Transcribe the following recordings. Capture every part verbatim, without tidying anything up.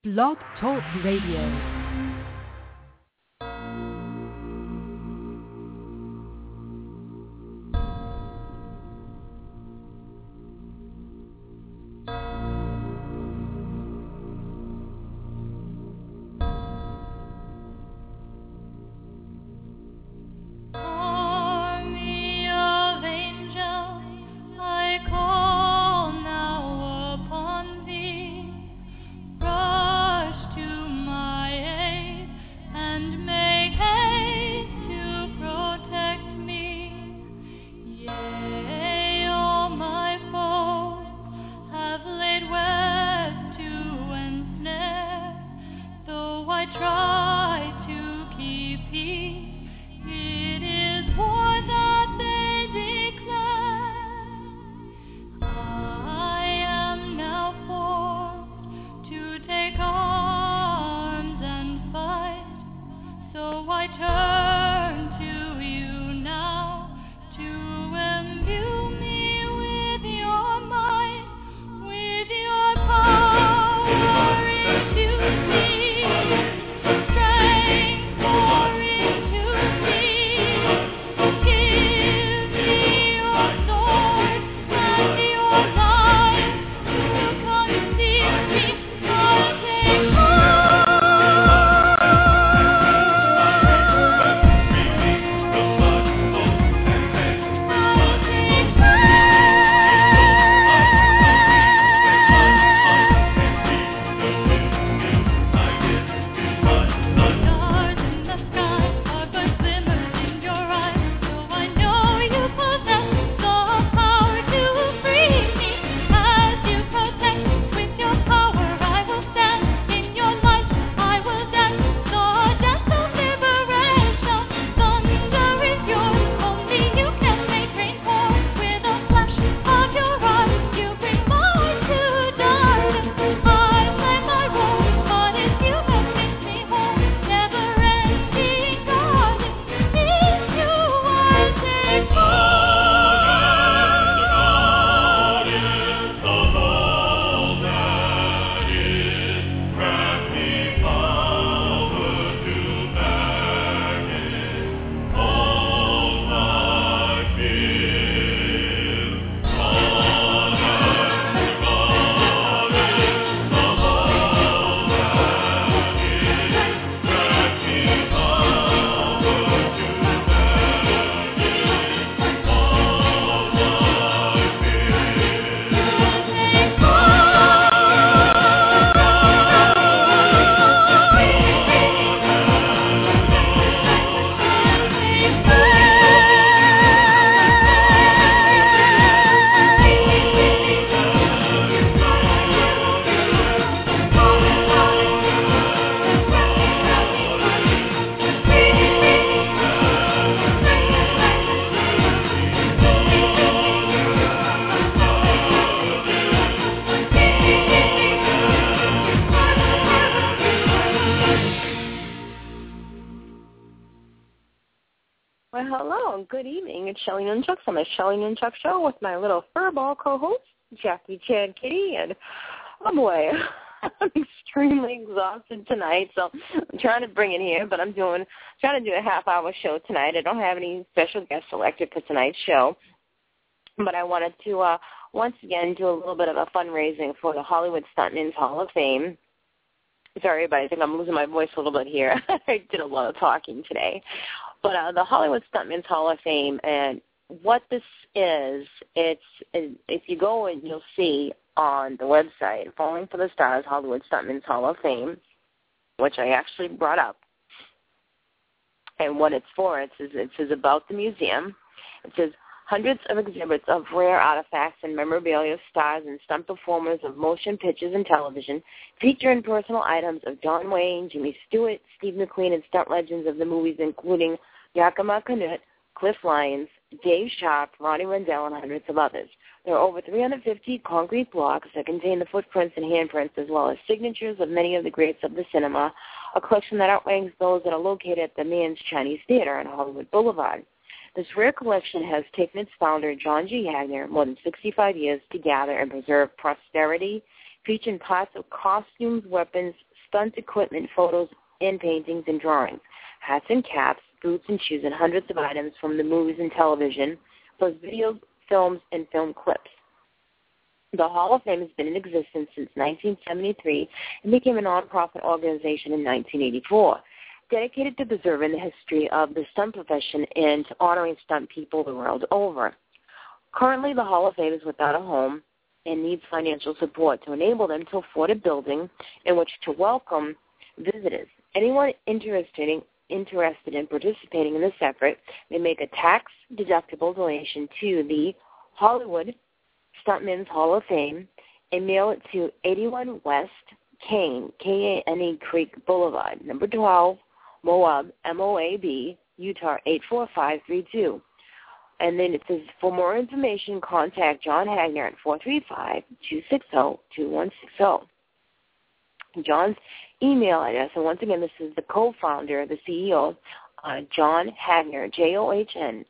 Blog Talk Radio. Shelly Nunchuck's on the Shelly Nunchuck Show with my little furball co-host, Jackie Chan Kitty, and oh boy, I'm extremely exhausted tonight, so I'm trying to bring it here, but I'm doing trying to do a half-hour show tonight. I don't have any special guests selected for tonight's show, but I wanted to uh, once again do a little bit of a fundraising for the Hollywood Stuntmen's Hall of Fame. Sorry, but I think I'm losing my voice a little bit here. I did a lot of talking today. But uh, the Hollywood Stuntmen's Hall of Fame, and what this is, it's if you go and you'll see on the website, Falling for the Stars, Hollywood Stuntmen's Hall of Fame, which I actually brought up, and what it's for, it says, it says about the museum. It says, hundreds of exhibits of rare artifacts and memorabilia of stars and stunt performers of motion pictures and television, featuring personal items of John Wayne, Jimmy Stewart, Steve McQueen, and stunt legends of the movies, including Yakima Canutt, Cliff Lyons, Dave Sharp, Ronnie Rendell, and hundreds of others. There are over three hundred fifty concrete blocks that contain the footprints and handprints as well as signatures of many of the greats of the cinema, a collection that outranks those that are located at the Mann's Chinese Theater on Hollywood Boulevard. This rare collection has taken its founder, John G. Hagner, more than sixty-five years to gather and preserve posterity, featuring parts of costumes, weapons, stunt equipment, photos and paintings and drawings, hats and caps, boots and shoes, and hundreds of items from the movies and television, plus videos, films, and film clips. The Hall of Fame has been in existence since nineteen seventy-three and became a nonprofit organization in nineteen eighty-four, dedicated to preserving the history of the stunt profession and to honoring stunt people the world over. Currently, the Hall of Fame is without a home and needs financial support to enable them to afford a building in which to welcome visitors. Anyone interested in, interested in participating in this effort may make a tax-deductible donation to the Hollywood Stuntmen's Hall of Fame and mail it to eighty-one West Kane, K A N E Creek Boulevard, number twelve, Moab, M O A B, Utah eight four five three two. And then it says, for more information, contact John Hagner at four three five, two six zero, two one six zero. John's email address, and once again, this is the co-founder, the C E O, uh, John Hagner, J O H N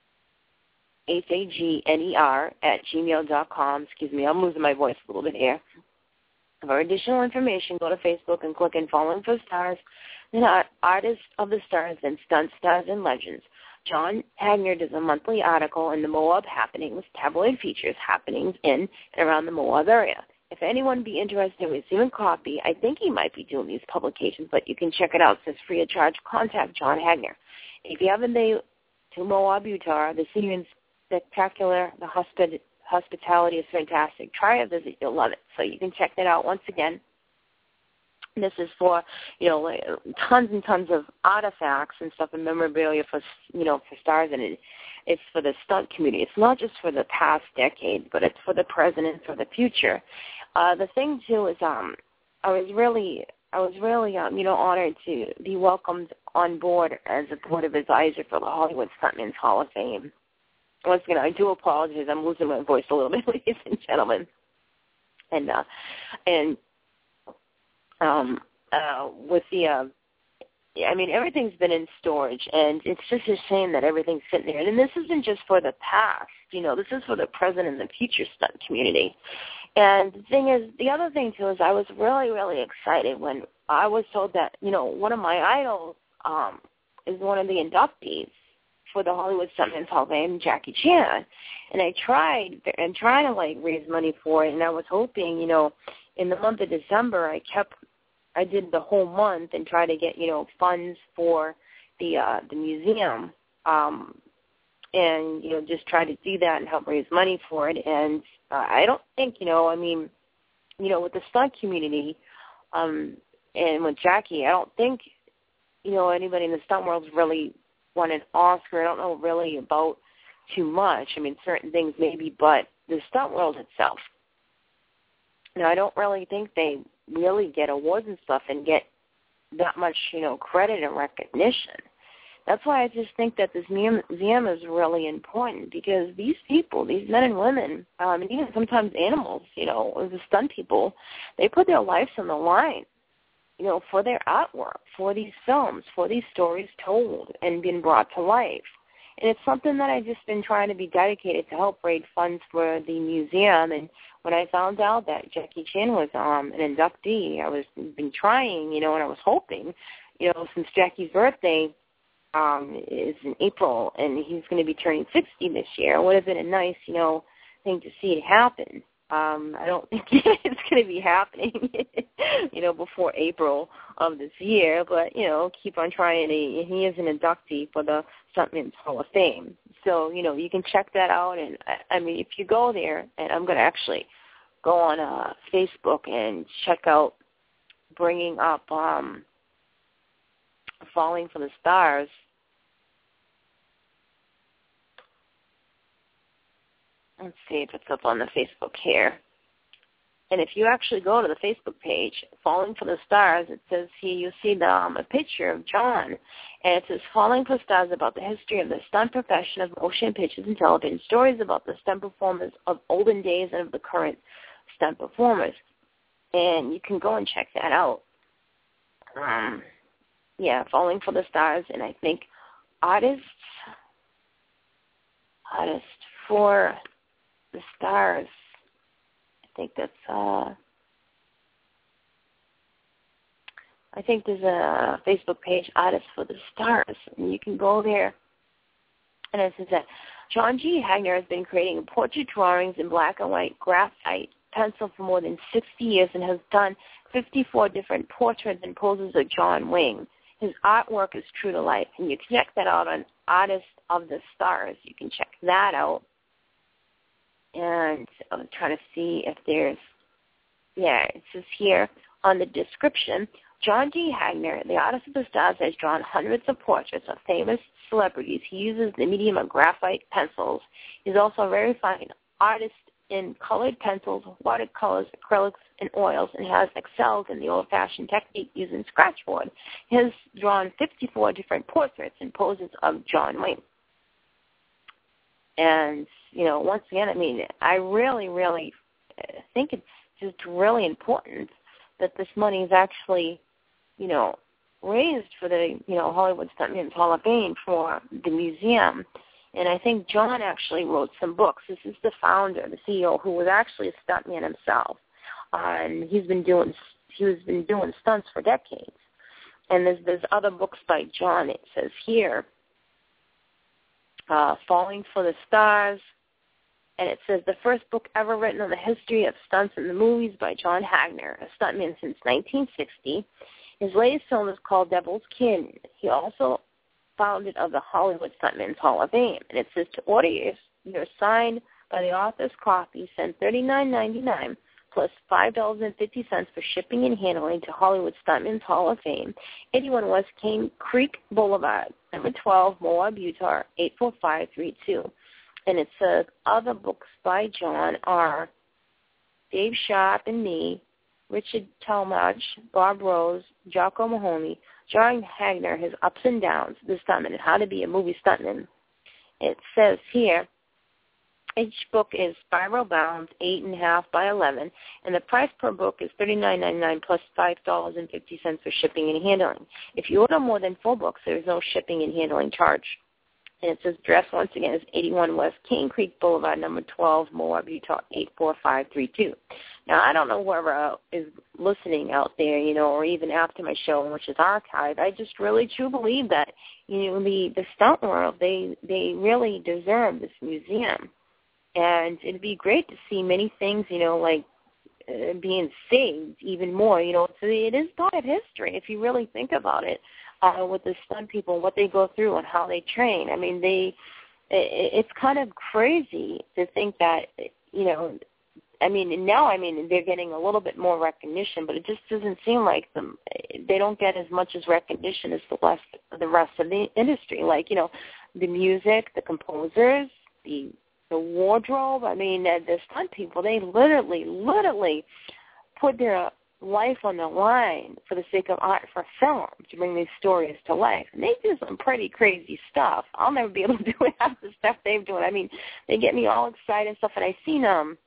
H A G N E R, at gmail dot com. Excuse me, I'm losing my voice a little bit here. For additional information, go to Facebook and click on Following for Stars, and Artists of the Stars, and Stunt Stars and Legends. John Hagner does a monthly article in the Moab Happenings, tabloid features happenings in and around the Moab area. If anyone be interested in receiving a copy, I think he might be doing these publications, but you can check it out. It says free of charge. Contact John Hagner. If you haven't been to Moab, Utah, the scenery is spectacular. The hospit- hospitality is fantastic. Try a visit. You'll love it. So you can check that out once again. This is for, you know, like, tons and tons of artifacts and stuff and memorabilia for, you know, for stars, and it, it's for the stunt community. It's not just for the past decade, but it's for the present and for the future. Uh, the thing too is, um, I was really, I was really, um, you know, honored to be welcomed on board as a board of advisor for the Hollywood Stuntmen's Hall of Fame. Once again, I do apologize. I'm losing my voice a little bit, ladies and gentlemen, and uh, and. Um, uh, with the, uh, I mean, everything's been in storage, and it's just a shame that everything's sitting there. And this isn't just for the past, you know, this is for the present and the future stunt community. And the thing is, the other thing, too, is I was really, really excited when I was told that, you know, one of my idols um, is one of the inductees for the Hollywood Stuntmen's Hall of Fame, Jackie Chan. And I tried, and trying to, like, raise money for it, and I was hoping, you know, in the month of December, I kept, I did the whole month and tried to get, you know, funds for the uh, the museum, um, and you know, just try to do that and help raise money for it. And uh, I don't think, you know, I mean, you know, with the stunt community, um, and with Jackie, I don't think, you know, anybody in the stunt world's really won an Oscar. I don't know really about too much. I mean, certain things maybe, but the stunt world itself. Now, I don't really think they really get awards and stuff and get that much, you know, credit and recognition. That's why I just think that this museum is really important, because these people, these men and women, um, and even sometimes animals, you know, the stunt people, they put their lives on the line, you know, for their artwork, for these films, for these stories told and being brought to life. And it's something that I've just been trying to be dedicated to help raise funds for the museum. And when I found out that Jackie Chan was um, an inductee, I was been trying, you know, and I was hoping, you know, since Jackie's birthday um, is in April and he's going to be turning sixty this year, it would have been a nice, you know, thing to see it happen. Um, I don't think it's going to be happening, you know, before April of this year, but, you know, keep on trying. He, he is an inductee for the Stuntmen's Hall of Fame. So, you know, you can check that out. And, I mean, if you go there, and I'm going to actually go on uh, Facebook and check out bringing up um, Falling for the Stars. Let's see if it's up on the Facebook here. And if you actually go to the Facebook page, Falling for the Stars, it says here you see the, um, a picture of John. And it says, Falling for Stars, about the history of the stunt profession of motion pictures and television, stories about the stunt performers of olden days and of the current stunt performers. And you can go and check that out. Um, yeah, Falling for the Stars. And I think Artists, Artists for the Stars. I think that's, uh, I think there's a Facebook page, Artists for the Stars, and you can go there. And it says that John G. Hagner has been creating portrait drawings in black and white graphite pencil for more than sixty years and has done fifty-four different portraits and poses of John Wayne. His artwork is true to life, and you can check that out on Artists of the Stars. You can check that out. And I'm trying to see if there's, yeah, it says here on the description, John G. Hagner, the Artist of the Stars, has drawn hundreds of portraits of famous celebrities. He uses the medium of graphite pencils. He's also a very fine artist in colored pencils, watercolors, acrylics, and oils, and has excelled in the old-fashioned technique using scratchboard. He has drawn fifty-four different portraits and poses of John Wayne. And, you know, once again, I mean, I really, really think it's just really important that this money is actually, you know, raised for the, you know, Hollywood Stuntmen's Hall of Fame for the museum. And I think John actually wrote some books. This is the founder, the C E O, who was actually a stuntman himself. Uh, and he's been doing he's been doing stunts for decades. And there's there's other books by John. It says here, uh, Falling for the Stars, and it says the first book ever written on the history of stunts in the movies by John Hagner, a stuntman since nineteen sixty. His latest film is called Devil's Canyon. He also founded of the Hollywood Stuntmen's Hall of Fame. And it says to order your, your signed by the author's copy, send thirty-nine ninety-nine plus five dollars and fifty cents for shipping and handling to Hollywood Stuntmen's Hall of Fame, eighty-one West Cane Creek Boulevard, number twelve, Moab, Utah, eight four five three two. And it says other books by John are Dave Sharp and Me, Richard Talmadge, Bob Rose, Jocko Mahoney, John Hagner, His Ups and Downs, the Stuntman, and How to Be a Movie Stuntman. It says here, each book is spiral bound, eight and a half by eleven, and the price per book is thirty-nine ninety-nine plus five dollars and fifty cents for shipping and handling. If you order more than four books, there is no shipping and handling charge. And it says address once again is eighty-one West Cane Creek Boulevard, number twelve, Moab, Utah, eight four five three two. Now, I don't know whoever is listening out there, you know, or even after my show, which is archived. I just really truly believe that, you know, the, the stunt world, they, they really deserve this museum. And it'd be great to see many things, you know, like uh, being saved even more. You know, so it is part of history if you really think about it. Uh, with the stunt people, what they go through and how they train. I mean, they, it, it's kind of crazy to think that, you know, I mean, now, I mean, they're getting a little bit more recognition, but it just doesn't seem like them. They don't get as much as recognition as the rest, the rest of the industry. Like, you know, the music, the composers, the the wardrobe. I mean, the stunt people, they literally, literally put their life on the line for the sake of art for film to bring these stories to life. And they do some pretty crazy stuff. I'll never be able to do half the stuff they've done. I mean, they get me all excited and stuff. And I seen, um,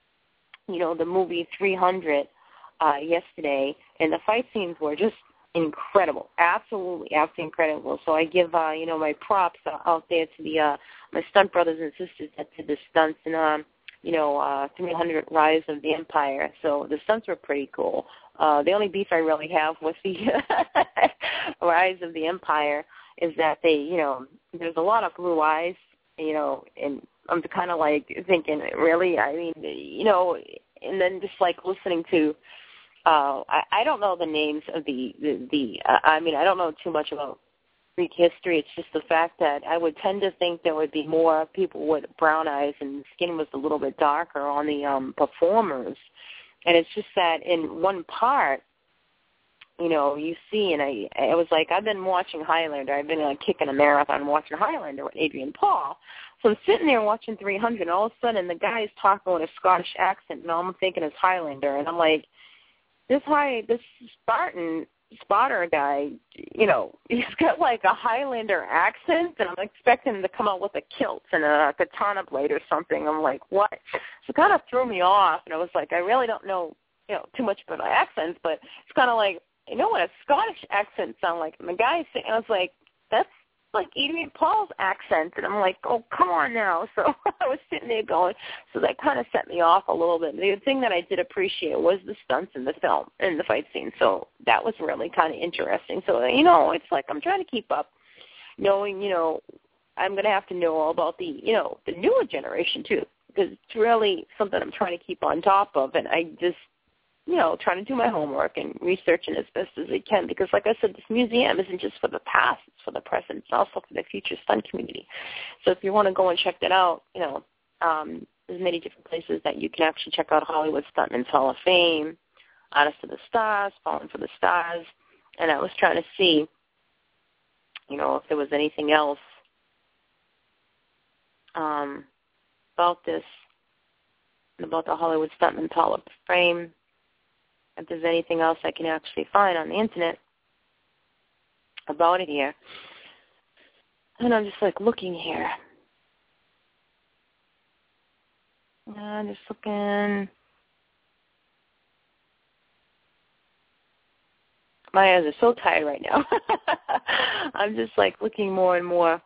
you know, the movie three hundred uh, yesterday, and the fight scenes were just incredible, absolutely, absolutely incredible. So I give, uh, you know, my props uh, out there to the uh, my stunt brothers and sisters that did the stunts and um. you know, uh, three hundred Rise of the Empire. So the stunts were pretty cool. Uh, the only beef I really have with the Rise of the Empire is that they, you know, there's a lot of blue eyes, you know, and I'm kind of like thinking, really? I mean, you know, and then just like listening to, uh, I, I don't know the names of the, the, the uh, I mean, I don't know too much about Greek history. It's just the fact that I would tend to think there would be more people with brown eyes and skin was a little bit darker on the um, performers. And it's just that in one part, you know, you see, and I, I was like, I've been watching Highlander. I've been uh, kicking a marathon watching Highlander with Adrian Paul. So I'm sitting there watching three hundred, and all of a sudden the guy is talking with a Scottish accent, and all I'm thinking is Highlander. And I'm like, this high, this Spartan spotter guy, you know, he's got like a Highlander accent, and I'm expecting him to come out with a kilt and a katana blade or something. I'm like, what? So it kind of threw me off, and I was like, I really don't know, you know, too much about accents, but it's kind of like, you know what a Scottish accent sound like? And the guy, I was like, that's like Adrian Paul's accent, and I'm like, oh, come on now. So I was sitting there going, so that kind of set me off a little bit. The thing that I did appreciate was the stunts in the film, in the fight scene. So that was really kind of interesting. So, you know, it's like I'm trying to keep up, knowing, you know, I'm going to have to know all about the, you know, the newer generation, too, because it's really something I'm trying to keep on top of, and I just, you know, trying to do my homework and researching as best as I can, because like I said, this museum isn't just for the past, it's for the present, it's also for the future stunt community. So if you want to go and check that out, you know, um, there's many different places that you can actually check out Hollywood Stuntmen's Hall of Fame, Artists of the Stars, Falling for the Stars, and I was trying to see, you know, if there was anything else um, about this, about the Hollywood Stuntmen's Hall of Fame, if there's anything else I can actually find on the internet about it here. And I'm just like looking here. I'm just looking. My eyes are so tired right now. I'm just like looking more and more.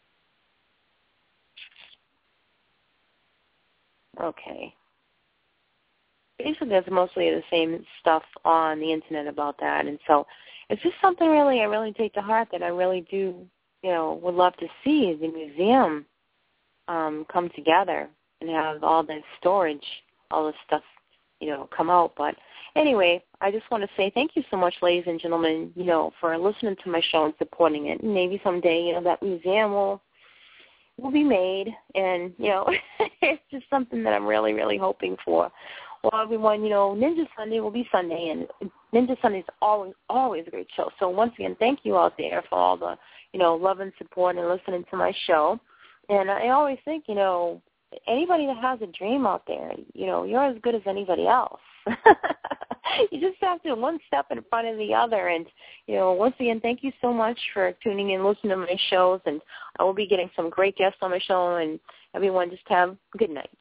Okay. Basically, there's mostly the same stuff on the internet about that, and so it's just something really I really take to heart that I really do, you know, would love to see the museum um, come together and have all the storage, all this stuff, you know, come out. But anyway, I just want to say thank you so much, ladies and gentlemen, you know, for listening to my show and supporting it. And maybe someday, you know, that museum will will be made, and you know, it's just something that I'm really, really hoping for. Well, everyone, you know, Ninja Sunday will be Sunday, and Ninja Sunday is always, always a great show. So once again, thank you out there for all the, you know, love and support and listening to my show. And I always think, you know, anybody that has a dream out there, you know, you're as good as anybody else. You just have to one step in front of the other. And, you know, once again, thank you so much for tuning in, listening to my shows. And I will be getting some great guests on my show. And everyone just have a good night.